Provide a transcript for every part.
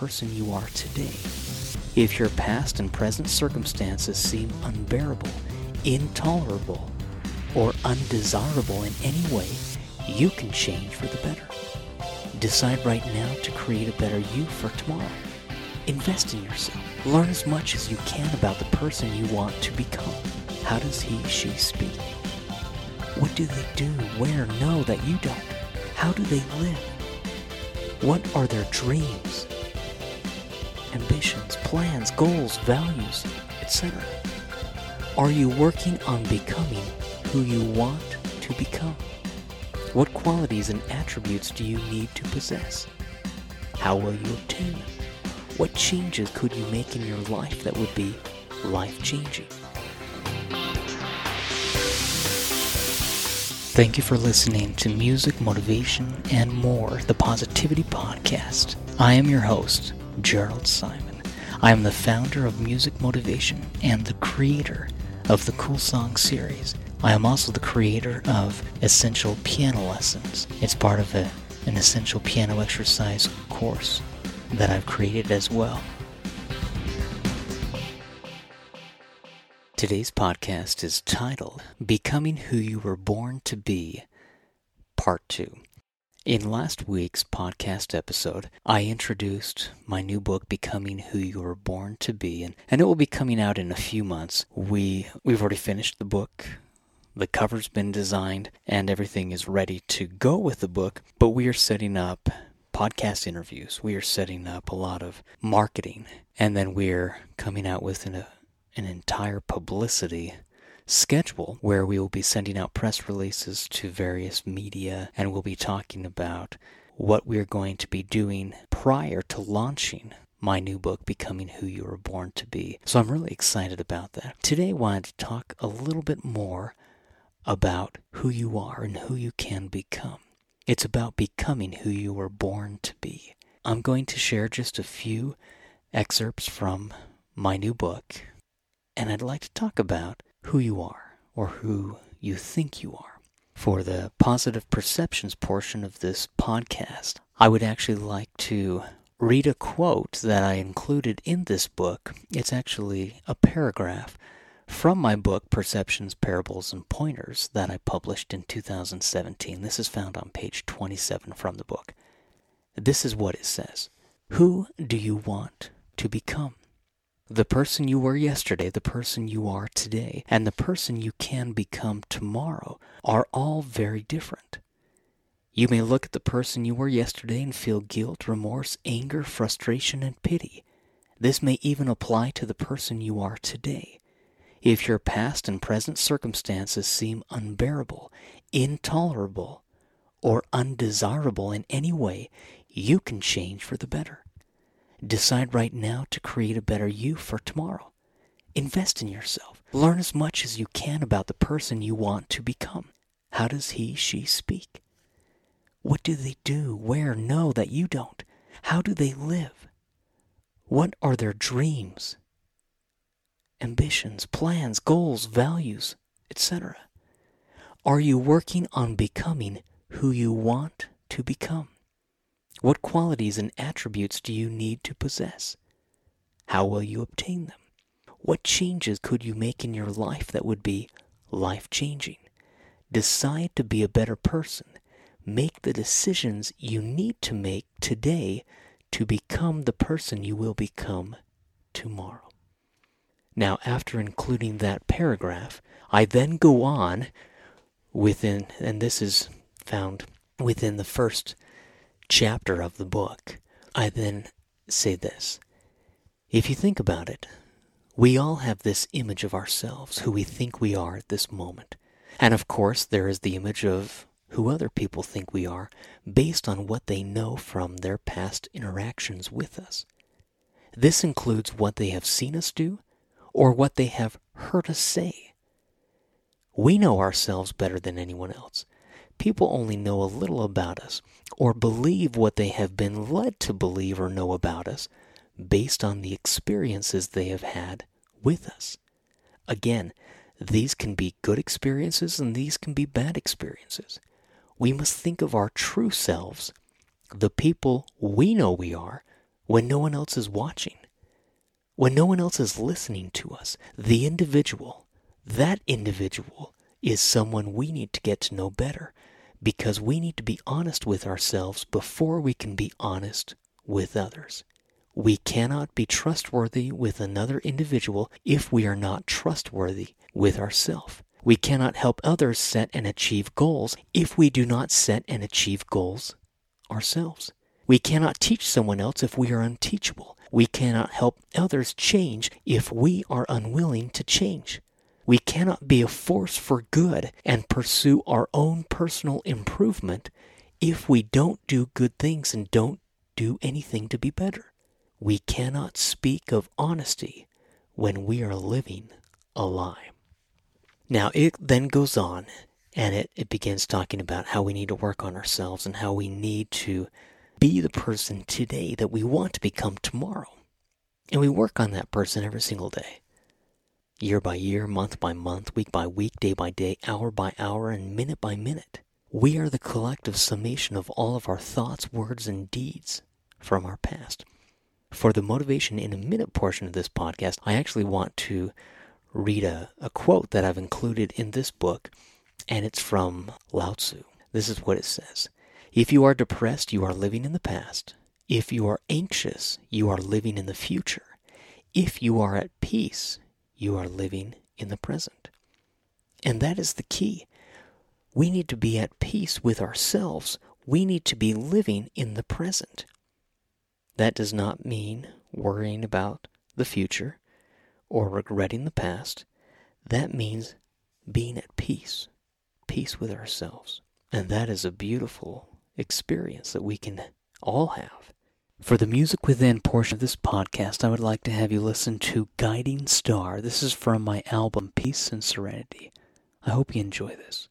person you are today. If your past and present circumstances seem unbearable, intolerable, or undesirable in any way, you can change for the better. Decide right now to create a better you for tomorrow. Invest in yourself. Learn as much as you can about the person you want to become. How does he, she speak? What do they do, where, know that you don't? How do they live? What are their dreams, ambitions, plans, goals, values, etc.? Are you working on becoming who you want to become? What qualities and attributes do you need to possess? How will you obtain them? What changes could you make in your life that would be life-changing? Thank you for listening to Music, Motivation, and More, the Positivity Podcast. I am your host, Gerald Simon. I am the founder of Music Motivation and the creator of the Cool Song series. I am also the creator of Essential Piano Lessons. It's part of an essential piano exercise course that I've created as well. Today's podcast is titled Becoming Who You Were Born to Be, Part 2. In last week's podcast episode, I introduced my new book, Becoming Who You Were Born to Be, and it will be coming out in a few months. We've already finished the book. The cover's been designed, and everything is ready to go with the book, but we are setting up podcast interviews. We are setting up a lot of marketing, and then we're coming out with an entire publicity schedule where we will be sending out press releases to various media, and we'll be talking about what we're going to be doing prior to launching my new book, Becoming Who You Were Born to Be. So I'm really excited about that. Today I wanted to talk a little bit more about who you are and who you can become. It's about becoming who you were born to be. I'm going to share just a few excerpts from my new book, and I'd like to talk about who you are, or who you think you are. For the positive perceptions portion of this podcast, I would actually like to read a quote that I included in this book. It's actually a paragraph from my book, Perceptions, Parables, and Pointers, that I published in 2017. This is found on page 27 from the book. This is what it says. Who do you want to become? The person you were yesterday, the person you are today, and the person you can become tomorrow are all very different. You may look at the person you were yesterday and feel guilt, remorse, anger, frustration, and pity. This may even apply to the person you are today. If your past and present circumstances seem unbearable, intolerable, or undesirable in any way, you can change for the better. Decide right now to create a better you for tomorrow. Invest in yourself. Learn as much as you can about the person you want to become. How does he, she speak? What do they do, where, know that you don't? How do they live? What are their dreams, ambitions, plans, goals, values, etc.? Are you working on becoming who you want to become? What qualities and attributes do you need to possess? How will you obtain them? What changes could you make in your life that would be life-changing? Decide to be a better person. Make the decisions you need to make today to become the person you will become tomorrow. Now, after including that paragraph, I then go on within, and this is found within the first chapter of the book, I then say this. If you think about it, we all have this image of ourselves, who we think we are at this moment. And of course, there is the image of who other people think we are, based on what they know from their past interactions with us. This includes what they have seen us do, or what they have heard us say. We know ourselves better than anyone else. People only know a little about us, or believe what they have been led to believe or know about us, based on the experiences they have had with us. Again, these can be good experiences and these can be bad experiences. We must think of our true selves, the people we know we are, when no one else is watching, when no one else is listening to us. The individual, that individual is someone we need to get to know better, because we need to be honest with ourselves before we can be honest with others. We cannot be trustworthy with another individual if we are not trustworthy with ourselves. We cannot help others set and achieve goals if we do not set and achieve goals ourselves. We cannot teach someone else if we are unteachable. We cannot help others change if we are unwilling to change. We cannot be a force for good and pursue our own personal improvement if we don't do good things and don't do anything to be better. We cannot speak of honesty when we are living a lie. Now it then goes on, and it begins talking about how we need to work on ourselves and how we need to be the person today that we want to become tomorrow. And we work on that person every single day. Year by year, month by month, week by week, day by day, hour by hour, and minute by minute. We are the collective summation of all of our thoughts, words, and deeds from our past. For the Motivation in a Minute portion of this podcast, I actually want to read a quote that I've included in this book, and it's from Lao Tzu. This is what it says. If you are depressed, you are living in the past. If you are anxious, you are living in the future. If you are at peace, you are living in the present. And that is the key. We need to be at peace with ourselves. We need to be living in the present. That does not mean worrying about the future or regretting the past. That means being at peace with ourselves. And that is a beautiful experience that we can all have. For the Music Within portion of this podcast, I would like to have you listen to Guiding Star. This is from my album Peace and Serenity. I hope you enjoy this.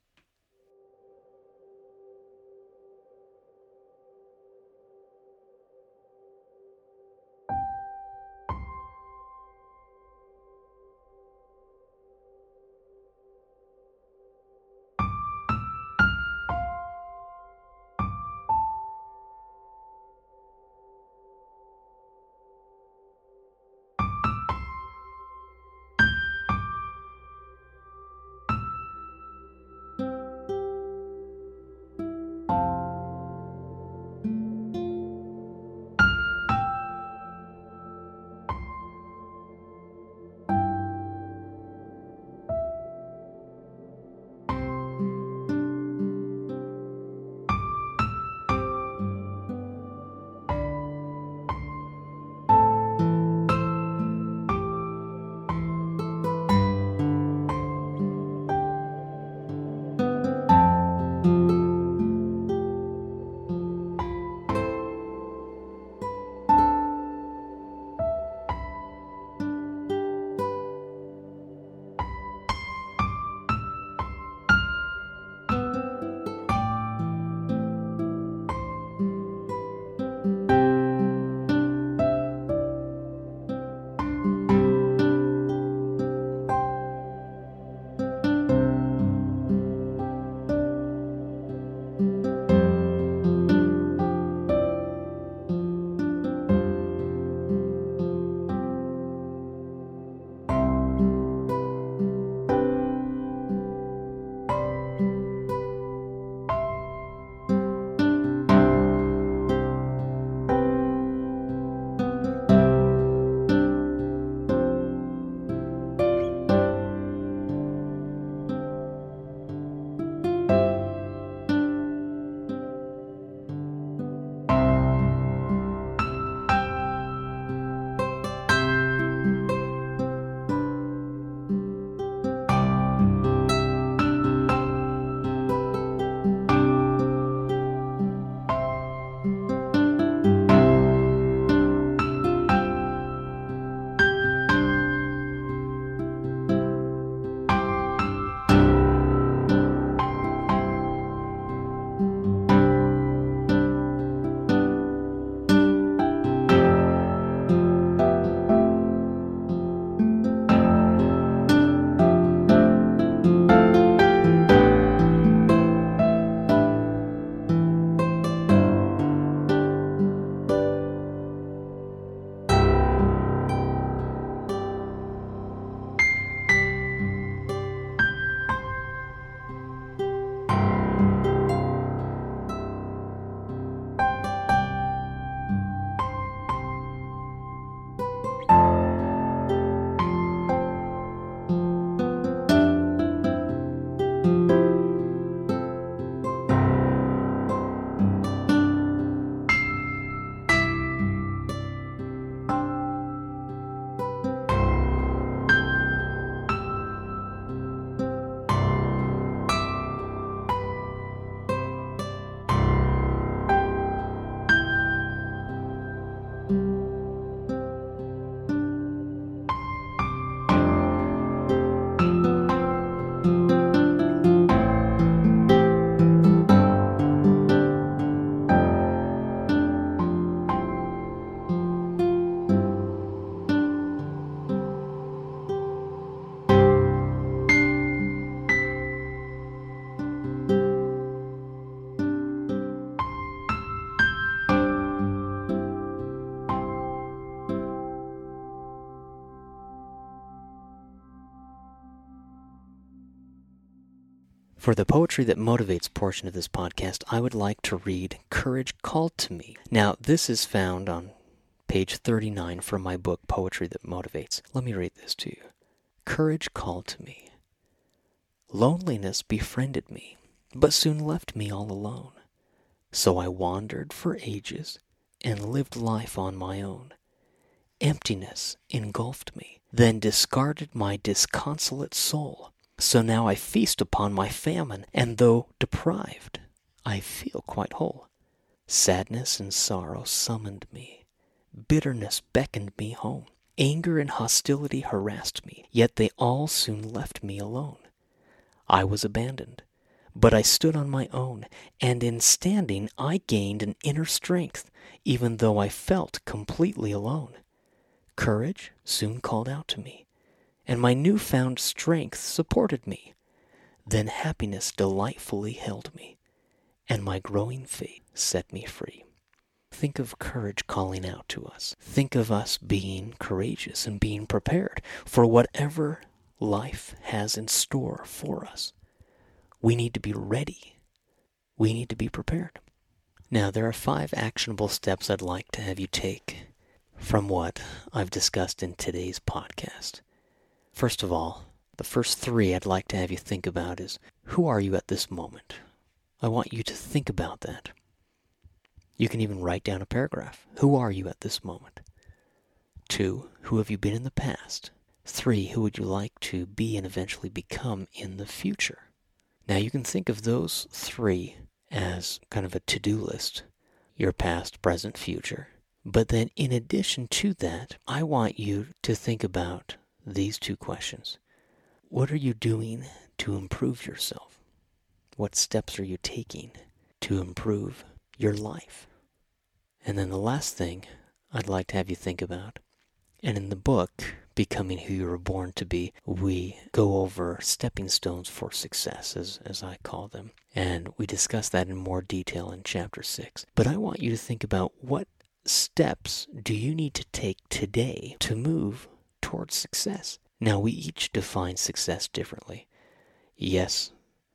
For the Poetry That Motivates portion of this podcast, I would like to read Courage Called to Me. Now, this is found on page 39 from my book, Poetry That Motivates. Let me read this to you. Courage called to me. Loneliness befriended me, but soon left me all alone. So I wandered for ages and lived life on my own. Emptiness engulfed me, then discarded my disconsolate soul. So now I feast upon my famine, and though deprived, I feel quite whole. Sadness and sorrow summoned me. Bitterness beckoned me home. Anger and hostility harassed me, yet they all soon left me alone. I was abandoned, but I stood on my own, and in standing I gained an inner strength, even though I felt completely alone. Courage soon called out to me, and my newfound strength supported me. Then happiness delightfully held me, and my growing faith set me free. Think of courage calling out to us. Think of us being courageous and being prepared for whatever life has in store for us. We need to be ready. We need to be prepared. Now, there are 5 actionable steps I'd like to have you take from what I've discussed in today's podcast. First of all, the first 3 I'd like to have you think about is, who are you at this moment? I want you to think about that. You can even write down a paragraph. Who are you at this moment? 2, who have you been in the past? 3, who would you like to be and eventually become in the future? Now you can think of those 3 as kind of a to-do list. Your past, present, future. But then in addition to that, I want you to think about these 2 questions. What are you doing to improve yourself? What steps are you taking to improve your life? And then the last thing I'd like to have you think about, and in the book, Becoming Who You Were Born to Be, we go over stepping stones for success, as I call them. And we discuss that in more detail in Chapter 6. But I want you to think about, what steps do you need to take today to move towards success? Now, we each define success differently. Yes,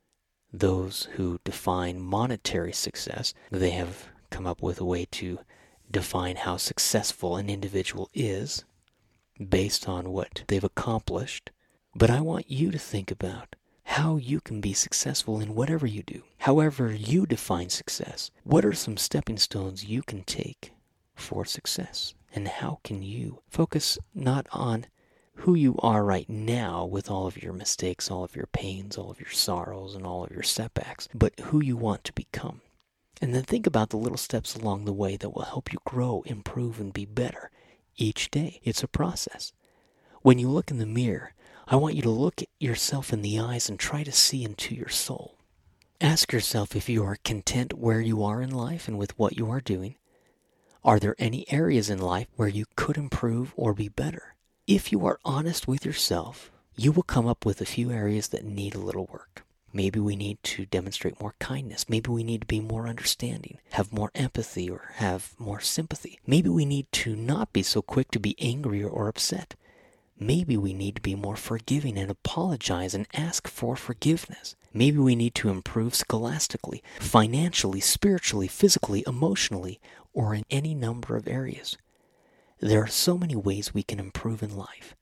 those who define monetary success, they have come up with a way to define how successful an individual is based on what they've accomplished. But I want you to think about how you can be successful in whatever you do. However you define success, what are some stepping stones you can take for success? And how can you focus not on who you are right now with all of your mistakes, all of your pains, all of your sorrows, and all of your setbacks, but who you want to become. And then think about the little steps along the way that will help you grow, improve, and be better each day. It's a process. When you look in the mirror, I want you to look at yourself in the eyes and try to see into your soul. Ask yourself if you are content where you are in life and with what you are doing. Are there any areas in life where you could improve or be better? If you are honest with yourself, you will come up with a few areas that need a little work. Maybe we need to demonstrate more kindness. Maybe we need to be more understanding, have more empathy, or have more sympathy. Maybe we need to not be so quick to be angry or upset. Maybe we need to be more forgiving and apologize and ask for forgiveness. Maybe we need to improve scholastically, financially, spiritually, physically, emotionally, or in any number of areas. There are so many ways we can improve in life.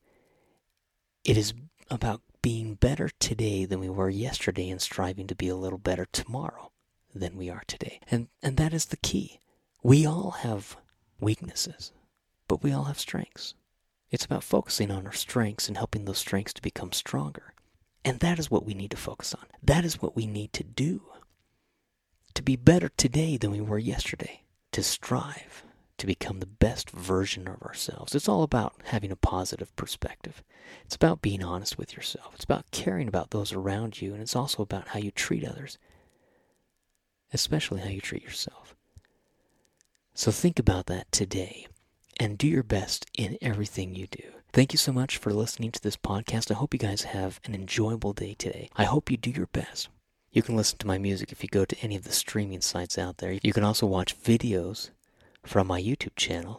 It is about being better today than we were yesterday and striving to be a little better tomorrow than we are today. And that is the key. We all have weaknesses, but we all have strengths. It's about focusing on our strengths and helping those strengths to become stronger. And that is what we need to focus on. That is what we need to do. To be better today than we were yesterday. To strive to become the best version of ourselves. It's all about having a positive perspective. It's about being honest with yourself. It's about caring about those around you. And it's also about how you treat others. Especially how you treat yourself. So think about that today. And do your best in everything you do. Thank you so much for listening to this podcast. I hope you guys have an enjoyable day today. I hope you do your best. You can listen to my music if you go to any of the streaming sites out there. You can also watch videos from my YouTube channel,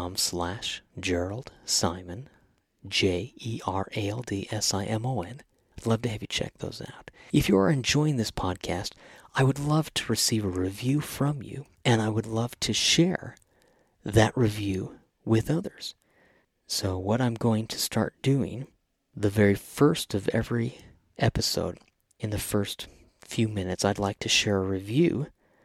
youtube.com/Gerald Simon, JeraldSimon. I'd love to have you check those out. If you are enjoying this podcast, I would love to receive a review from you, and I would love to share that review with others. So what I'm going to start doing, the very first of every episode, in the first few minutes, I'd like to share a review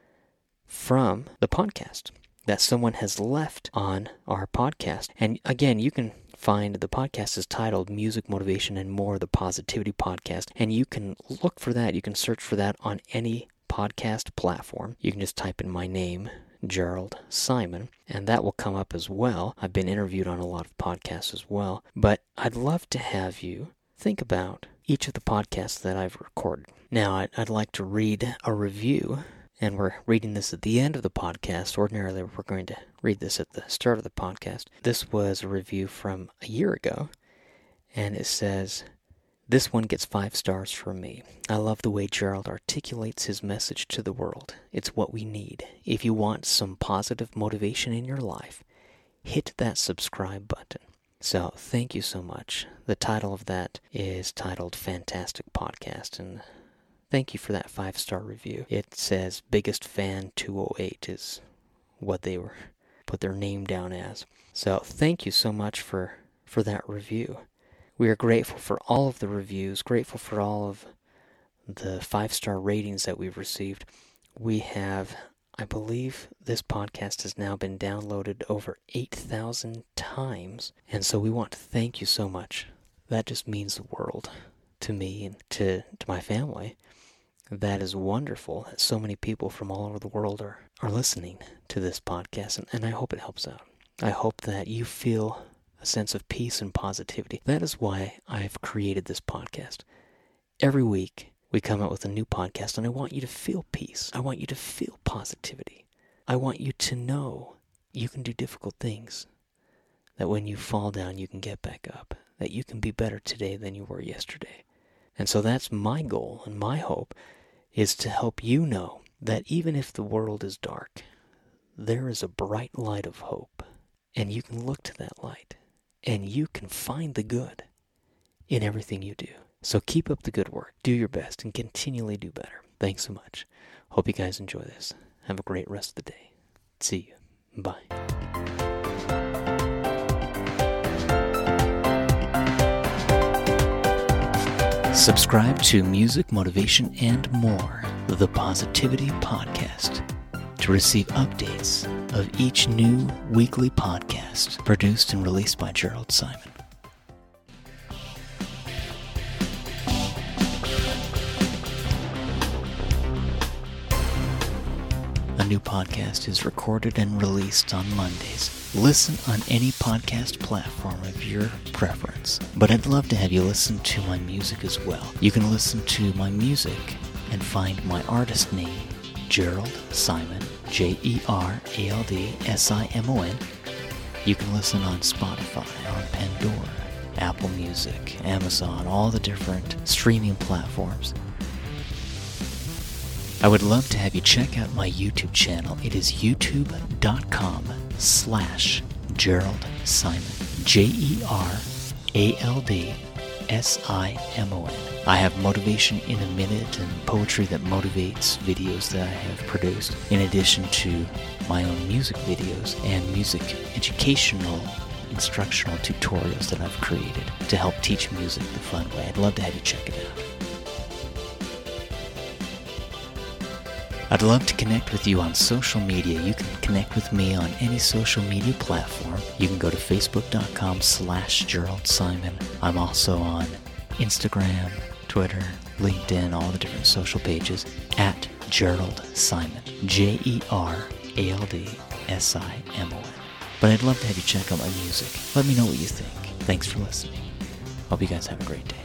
from the podcast that someone has left on our podcast. And again, you can find the podcast is titled Music, Motivation, and More, the Positivity Podcast. And you can look for that. You can search for that on any podcast platform. You can just type in my name, Gerald Simon, and that will come up as well. I've been interviewed on a lot of podcasts as well. But I'd love to have you think about each of the podcasts that I've recorded. Now, I'd like to read a review. And we're reading this at the end of the podcast. Ordinarily, we're going to read this at the start of the podcast. This was a review from a year ago, and it says, "This one gets 5 stars from me. I love the way Gerald articulates his message to the world. It's what we need. If you want some positive motivation in your life, hit that subscribe button." So, thank you so much. The title of that is titled Fantastic Podcast, and thank you for that 5-star review. It says Biggest Fan 208 is what they were put their name down as. So thank you so much for that review. We are grateful for all of the reviews, grateful for all of the 5-star ratings that we've received. We have, I believe this podcast has now been downloaded over 8,000 times. And so we want to thank you so much. That just means the world to me and to my family. That is wonderful that so many people from all over the world are listening to this podcast, and I hope it helps out. I hope that you feel a sense of peace and positivity. That is why I've created this podcast. Every week, we come out with a new podcast, and I want you to feel peace. I want you to feel positivity. I want you to know you can do difficult things, that when you fall down, you can get back up, that you can be better today than you were yesterday. And so that's my goal and my hope, is to help you know that even if the world is dark, there is a bright light of hope. And you can look to that light. And you can find the good in everything you do. So keep up the good work. Do your best and continually do better. Thanks so much. Hope you guys enjoy this. Have a great rest of the day. See you. Bye. Subscribe to Music, Motivation, and More, the Positivity Podcast, to receive updates of each new weekly podcast produced and released by Gerald Simon. A new podcast is recorded and released on Mondays. Listen on any podcast platform of your preference. But I'd love to have you listen to my music as well. You can listen to my music and find my artist name, Gerald Simon, Gerald Simon. You can listen on Spotify, on Pandora, Apple Music, Amazon, all the different streaming platforms. I would love to have you check out my YouTube channel. It is youtube.com/Gerald Simon. GeraldSimon. I have Motivation in a Minute and Poetry That Motivates videos that I have produced, in addition to my own music videos and music educational instructional tutorials that I've created to help teach music the fun way. I'd love to have you check it out. I'd love to connect with you on social media. You can connect with me on any social media platform. You can go to facebook.com/Gerald Simon. I'm also on Instagram, Twitter, LinkedIn, all the different social pages at Gerald Simon. GeraldSimon. But I'd love to have you check out my music. Let me know what you think. Thanks for listening. Hope you guys have a great day.